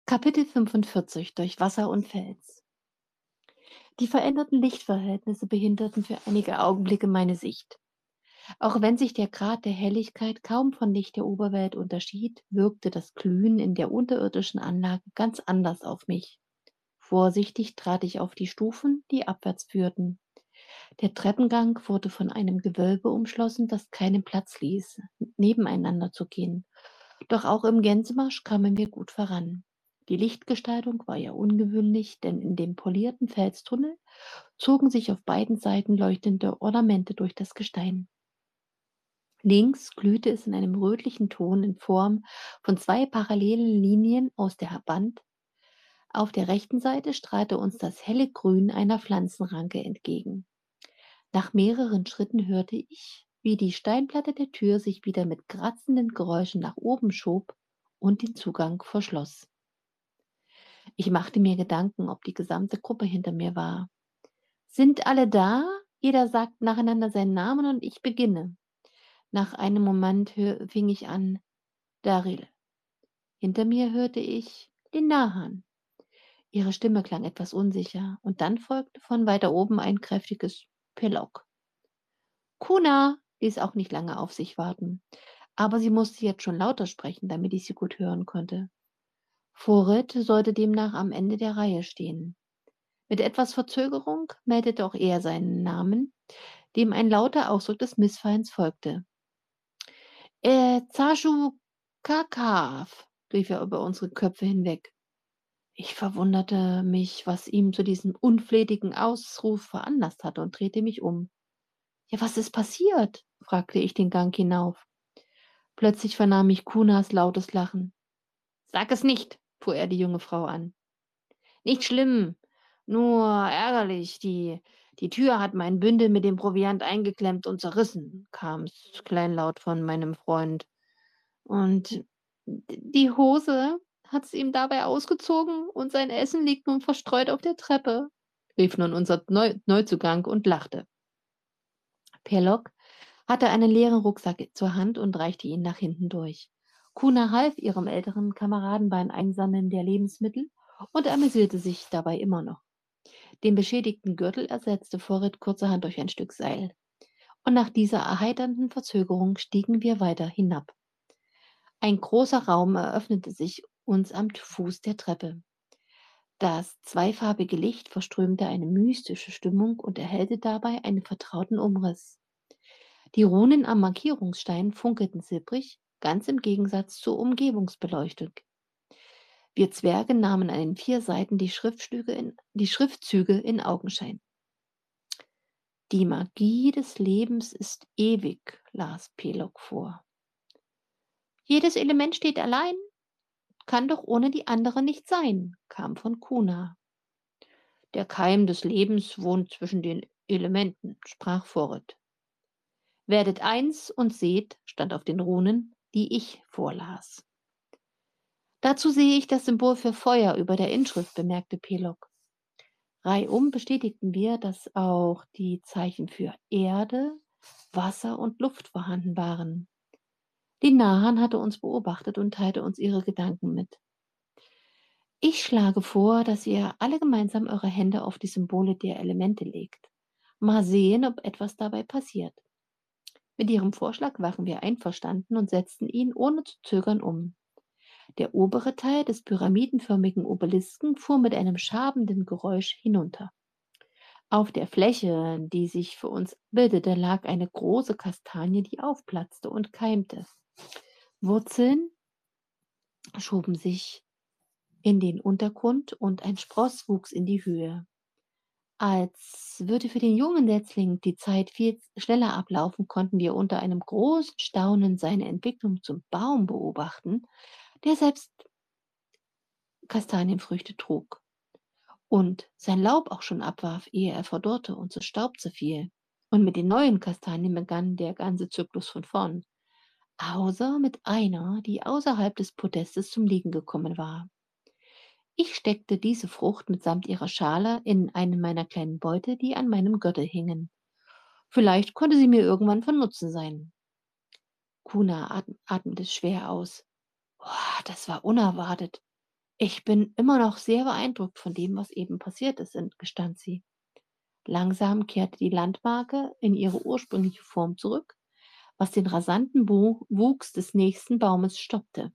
Kapitel 45 durch Wasser und Fels. Die veränderten Lichtverhältnisse behinderten für einige Augenblicke meine Sicht. Auch wenn sich der Grad der Helligkeit kaum von Licht der Oberwelt unterschied, wirkte das Glühen in der unterirdischen Anlage ganz anders auf mich. Vorsichtig trat ich auf die Stufen, die abwärts führten. Der Treppengang wurde von einem Gewölbe umschlossen, das keinen Platz ließ, nebeneinander zu gehen. Doch auch im Gänsemarsch kamen wir gut voran. Die Lichtgestaltung war ja ungewöhnlich, denn in dem polierten Felstunnel zogen sich auf beiden Seiten leuchtende Ornamente durch das Gestein. Links glühte es in einem rötlichen Ton in Form von zwei parallelen Linien aus der Wand. Auf der rechten Seite strahlte uns das helle Grün einer Pflanzenranke entgegen. Nach mehreren Schritten hörte ich, wie die Steinplatte der Tür sich wieder mit kratzenden Geräuschen nach oben schob und den Zugang verschloss. Ich machte mir Gedanken, ob die gesamte Gruppe hinter mir war. Sind alle da? Jeder sagt nacheinander seinen Namen und ich beginne. Nach einem Moment fing ich an, Daril. Hinter mir hörte ich Linahan. Ihre Stimme klang etwas unsicher und dann folgte von weiter oben ein kräftiges Pelok. Kuna ließ auch nicht lange auf sich warten, aber sie musste jetzt schon lauter sprechen, damit ich sie gut hören konnte. Forit sollte demnach am Ende der Reihe stehen. Mit etwas Verzögerung meldete auch er seinen Namen, dem ein lauter Ausdruck des Missfallens folgte. Zaschu Kakav, rief er über unsere Köpfe hinweg. Ich verwunderte mich, was ihm zu diesem unflätigen Ausruf veranlasst hatte und drehte mich um. Ja, was ist passiert? Fragte ich den Gang hinauf. Plötzlich vernahm ich Kunas lautes Lachen. Sag es nicht, fuhr er die junge Frau an. Nicht schlimm, nur ärgerlich. Die Tür hat mein Bündel mit dem Proviant eingeklemmt und zerrissen, kam's kleinlaut von meinem Freund. Und die Hose hat's ihm dabei ausgezogen und sein Essen liegt nun verstreut auf der Treppe, rief nun unser Neuzugang und lachte. Perlok hatte einen leeren Rucksack zur Hand und reichte ihn nach hinten durch. Kuna half ihrem älteren Kameraden beim Einsammeln der Lebensmittel und amüsierte sich dabei immer noch. Den beschädigten Gürtel ersetzte Vorrit kurzerhand durch ein Stück Seil. Und nach dieser erheiternden Verzögerung stiegen wir weiter hinab. Ein großer Raum eröffnete sich uns am Fuß der Treppe. Das zweifarbige Licht verströmte eine mystische Stimmung und erhellte dabei einen vertrauten Umriss. Die Runen am Markierungsstein funkelten silbrig, ganz im Gegensatz zur Umgebungsbeleuchtung. Wir Zwerge nahmen an den 4 Seiten die Schriftzüge in Augenschein. Die Magie des Lebens ist ewig, las Pelok vor. Jedes Element steht allein, kann doch ohne die andere nicht sein, kam von Kuna. Der Keim des Lebens wohnt zwischen den Elementen, sprach Forit. Werdet eins und seht, stand auf den Runen, die ich vorlas. Dazu sehe ich das Symbol für Feuer über der Inschrift, bemerkte Pelok. Reihum bestätigten wir, dass auch die Zeichen für Erde, Wasser und Luft vorhanden waren. Die Nahan hatte uns beobachtet und teilte uns ihre Gedanken mit. Ich schlage vor, dass ihr alle gemeinsam eure Hände auf die Symbole der Elemente legt. Mal sehen, ob etwas dabei passiert. Mit ihrem Vorschlag waren wir einverstanden und setzten ihn ohne zu zögern um. Der obere Teil des pyramidenförmigen Obelisken fuhr mit einem schabenden Geräusch hinunter. Auf der Fläche, die sich für uns bildete, lag eine große Kastanie, die aufplatzte und keimte. Wurzeln schoben sich in den Untergrund und ein Spross wuchs in die Höhe. Als würde für den jungen Setzling die Zeit viel schneller ablaufen, konnten wir unter einem großen Staunen seine Entwicklung zum Baum beobachten, der selbst Kastanienfrüchte trug und sein Laub auch schon abwarf, ehe er verdorrte und zu Staub zerfiel. Und mit den neuen Kastanien begann der ganze Zyklus von vorn, außer mit einer, die außerhalb des Podestes zum Liegen gekommen war. Ich steckte diese Frucht mitsamt ihrer Schale in einen meiner kleinen Beutel, die an meinem Gürtel hingen. Vielleicht konnte sie mir irgendwann von Nutzen sein. Kuna atmete schwer aus. Oh, das war unerwartet. Ich bin immer noch sehr beeindruckt von dem, was eben passiert ist, gestand sie. Langsam kehrte die Landmarke in ihre ursprüngliche Form zurück, was den rasanten Wuchs des nächsten Baumes stoppte.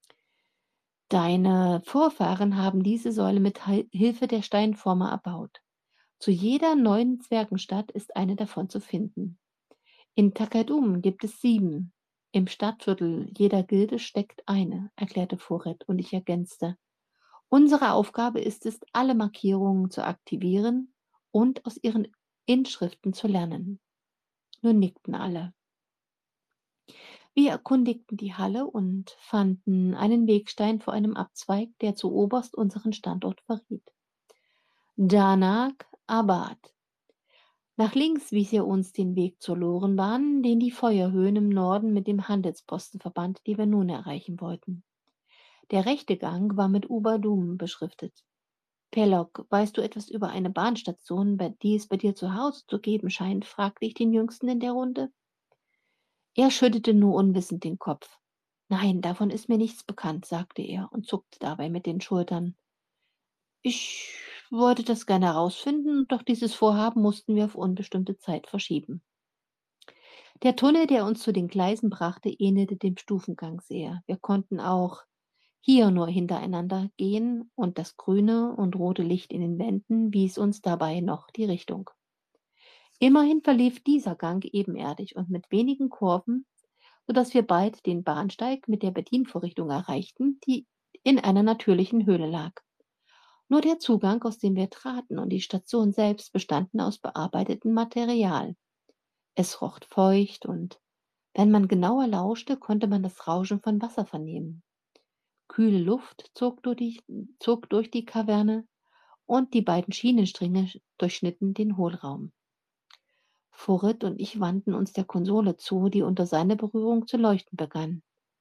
Deine Vorfahren haben diese Säule mit Hilfe der Steinformer erbaut. Zu jeder neuen Zwergenstadt ist eine davon zu finden. In Kakadum gibt es 7. Im Stadtviertel jeder Gilde steckt eine, erklärte Foret, und ich ergänzte. Unsere Aufgabe ist es, alle Markierungen zu aktivieren und aus ihren Inschriften zu lernen. Nun nickten alle. Wir erkundigten die Halle und fanden einen Wegstein vor einem Abzweig, der zu oberst unseren Standort verriet. Danak Abad. Nach links wies er uns den Weg zur Lorenbahn, den die Feuerhöhen im Norden mit dem Handelsposten verband, die wir nun erreichen wollten. Der rechte Gang war mit Ubadum beschriftet. Pelok, weißt du etwas über eine Bahnstation, die es bei dir zu Hause zu geben scheint? Fragte ich den Jüngsten in der Runde. Er schüttelte nur unwissend den Kopf. Nein, davon ist mir nichts bekannt, sagte er und zuckte dabei mit den Schultern. Ich wollte das gerne herausfinden, doch dieses Vorhaben mussten wir auf unbestimmte Zeit verschieben. Der Tunnel, der uns zu den Gleisen brachte, ähnelte dem Stufengang sehr. Wir konnten auch hier nur hintereinander gehen und das grüne und rote Licht in den Wänden wies uns dabei noch die Richtung. Immerhin verlief dieser Gang ebenerdig und mit wenigen Kurven, sodass wir bald den Bahnsteig mit der Bedienvorrichtung erreichten, die in einer natürlichen Höhle lag. Nur der Zugang, aus dem wir traten, und die Station selbst bestanden aus bearbeitetem Material. Es roch feucht und wenn man genauer lauschte, konnte man das Rauschen von Wasser vernehmen. Kühle Luft zog durch die Kaverne und die beiden Schienenstränge durchschnitten den Hohlraum. Forit und ich wandten uns der Konsole zu, die unter seiner Berührung zu leuchten begann.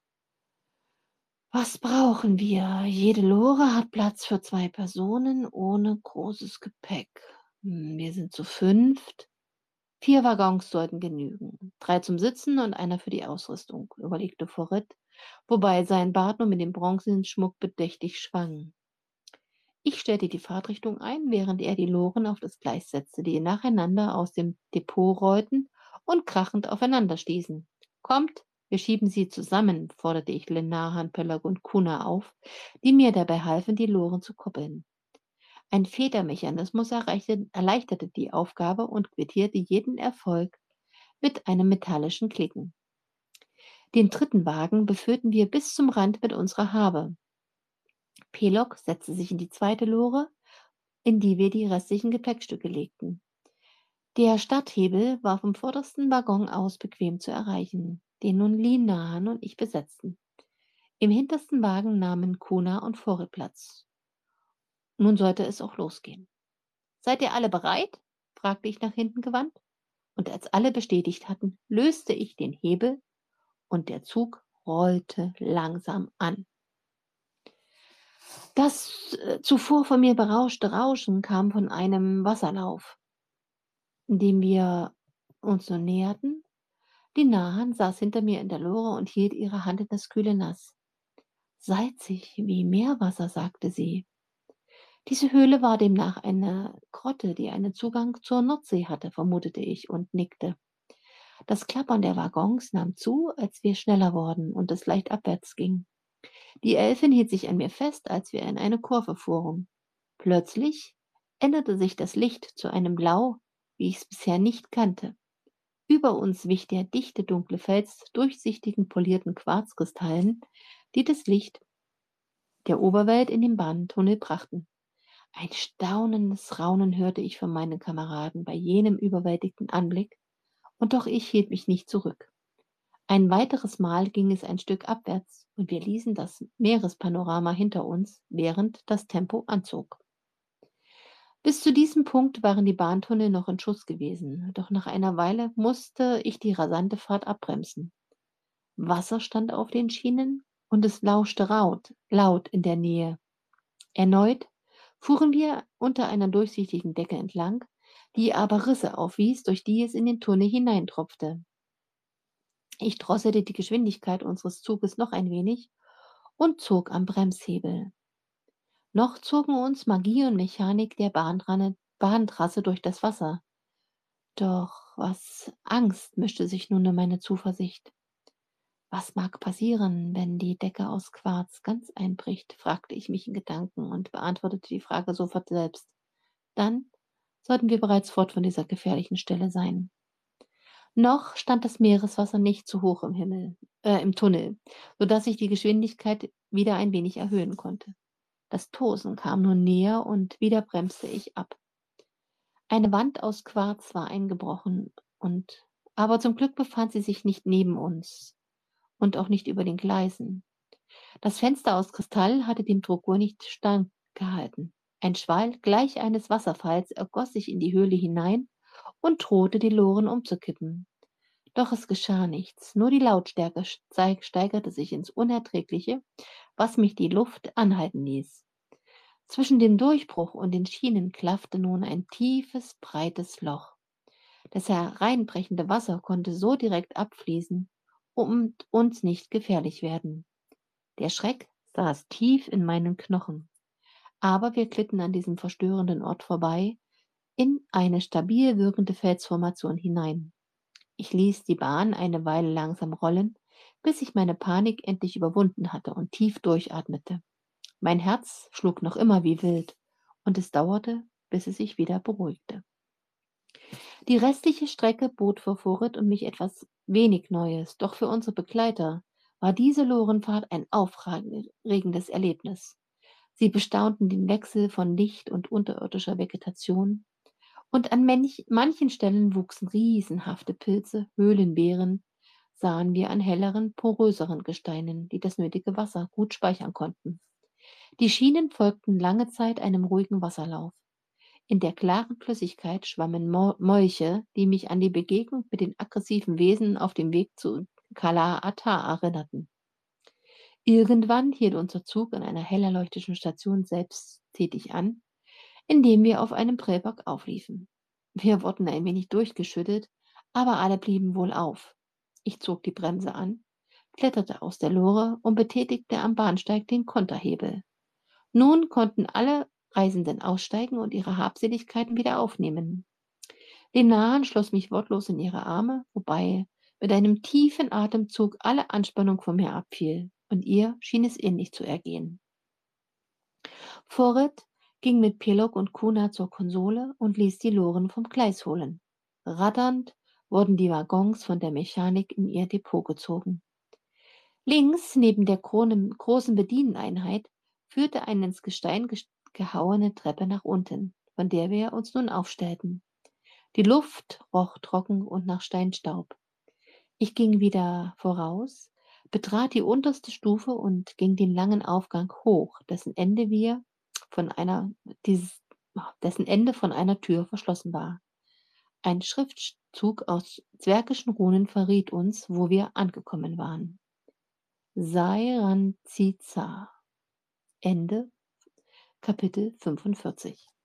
Was brauchen wir? Jede Lore hat Platz für 2 Personen ohne großes Gepäck. Wir sind zu 5. 4 Waggons sollten genügen. 3 zum Sitzen und einer für die Ausrüstung, überlegte Forit, wobei sein Bart nur mit dem bronzenen Schmuck bedächtig schwang. Ich stellte die Fahrtrichtung ein, während er die Loren auf das Gleis setzte, die nacheinander aus dem Depot rollten und krachend aufeinander stießen. Kommt, wir schieben sie zusammen, forderte ich Lenahan, Pelag und Kuna auf, die mir dabei halfen, die Loren zu koppeln. Ein Federmechanismus erleichterte die Aufgabe und quittierte jeden Erfolg mit einem metallischen Klicken. Den 3. Wagen befüllten wir bis zum Rand mit unserer Habe. Pelok setzte sich in die 2. Lore, in die wir die restlichen Gepäckstücke legten. Der Starthebel war vom vordersten Waggon aus bequem zu erreichen, den nun Linahan und ich besetzten. Im hintersten Wagen nahmen Kuna und Forit Platz. Nun sollte es auch losgehen. Seid ihr alle bereit? Fragte ich nach hinten gewandt. Und als alle bestätigt hatten, löste ich den Hebel und der Zug rollte langsam an. Das zuvor von mir berauschte Rauschen kam von einem Wasserlauf, in dem wir uns nun näherten. Die Nahan saß hinter mir in der Lore und hielt ihre Hand in das kühle Nass. Salzig wie Meerwasser, sagte sie. Diese Höhle war demnach eine Grotte, die einen Zugang zur Nordsee hatte, vermutete ich und nickte. Das Klappern der Waggons nahm zu, als wir schneller wurden und es leicht abwärts ging. Die Elfin hielt sich an mir fest, als wir in eine Kurve fuhren. Plötzlich änderte sich das Licht zu einem Blau, wie ich es bisher nicht kannte. Über uns wich der dichte, dunkle Fels durchsichtigen, polierten Quarzkristallen, die das Licht der Oberwelt in den Bahntunnel brachten. Ein staunendes Raunen hörte ich von meinen Kameraden bei jenem überwältigenden Anblick, und doch ich hielt mich nicht zurück. Ein weiteres Mal ging es ein Stück abwärts, und wir ließen das Meerespanorama hinter uns, während das Tempo anzog. Bis zu diesem Punkt waren die Bahntunnel noch in Schuss gewesen, doch nach einer Weile musste ich die rasante Fahrt abbremsen. Wasser stand auf den Schienen und es lauschte laut in der Nähe. Erneut fuhren wir unter einer durchsichtigen Decke entlang, die aber Risse aufwies, durch die es in den Tunnel hineintropfte. Ich drosselte die Geschwindigkeit unseres Zuges noch ein wenig und zog am Bremshebel. Noch zogen uns Magie und Mechanik der Bahntrasse durch das Wasser. Doch was Angst mischte sich nun in meine Zuversicht. Was mag passieren, wenn die Decke aus Quarz ganz einbricht, fragte ich mich in Gedanken und beantwortete die Frage sofort selbst. Dann sollten wir bereits fort von dieser gefährlichen Stelle sein. Noch stand das Meereswasser nicht zu hoch im Tunnel, sodass ich die Geschwindigkeit wieder ein wenig erhöhen konnte. Das Tosen kam nun näher und wieder bremste ich ab. Eine Wand aus Quarz war eingebrochen aber zum Glück befand sie sich nicht neben uns und auch nicht über den Gleisen. Das Fenster aus Kristall hatte dem Druck nicht standgehalten. Ein Schwall gleich eines Wasserfalls ergoss sich in die Höhle hinein und drohte, die Loren umzukippen. Doch es geschah nichts, nur die Lautstärke steigerte sich ins Unerträgliche, was mich die Luft anhalten ließ. Zwischen dem Durchbruch und den Schienen klaffte nun ein tiefes, breites Loch. Das hereinbrechende Wasser konnte so direkt abfließen und uns nicht gefährlich werden. Der Schreck saß tief in meinen Knochen, aber wir glitten an diesem verstörenden Ort vorbei in eine stabil wirkende Felsformation hinein. Ich ließ die Bahn eine Weile langsam rollen, bis ich meine Panik endlich überwunden hatte und tief durchatmete. Mein Herz schlug noch immer wie wild, und es dauerte, bis es sich wieder beruhigte. Die restliche Strecke bot für Vorrit und mich etwas wenig Neues, doch für unsere Begleiter war diese Lorenfahrt ein aufregendes Erlebnis. Sie bestaunten den Wechsel von Licht und unterirdischer Vegetation, und an manchen Stellen wuchsen riesenhafte Pilze, Höhlenbeeren, sahen wir an helleren, poröseren Gesteinen, die das nötige Wasser gut speichern konnten. Die Schienen folgten lange Zeit einem ruhigen Wasserlauf. In der klaren Flüssigkeit schwammen Molche, die mich an die Begegnung mit den aggressiven Wesen auf dem Weg zu Kala Atar erinnerten. Irgendwann hielt unser Zug an einer hell erleuchteten Station selbsttätig an, indem wir auf einem Prellbock aufliefen. Wir wurden ein wenig durchgeschüttelt, aber alle blieben wohlauf. Ich zog die Bremse an, kletterte aus der Lore und betätigte am Bahnsteig den Konterhebel. Nun konnten alle Reisenden aussteigen und ihre Habseligkeiten wieder aufnehmen. Lenan schloss mich wortlos in ihre Arme, wobei mit einem tiefen Atemzug alle Anspannung von mir abfiel, und ihr schien es ähnlich zu ergehen. Vorit ging mit Pelok und Kuna zur Konsole und ließ die Loren vom Gleis holen. Ratternd wurden die Waggons von der Mechanik in ihr Depot gezogen. Links, neben der großen Bedieneinheit, führte eine ins Gestein gehauene Treppe nach unten, von der wir uns nun aufstellten. Die Luft roch trocken und nach Steinstaub. Ich ging wieder voraus, betrat die unterste Stufe und ging den langen Aufgang hoch, von einer, dieses, dessen Ende von einer Tür verschlossen war. Ein Schriftzug aus zwergischen Runen verriet uns, wo wir angekommen waren. Seiranziza. Ende Kapitel 45.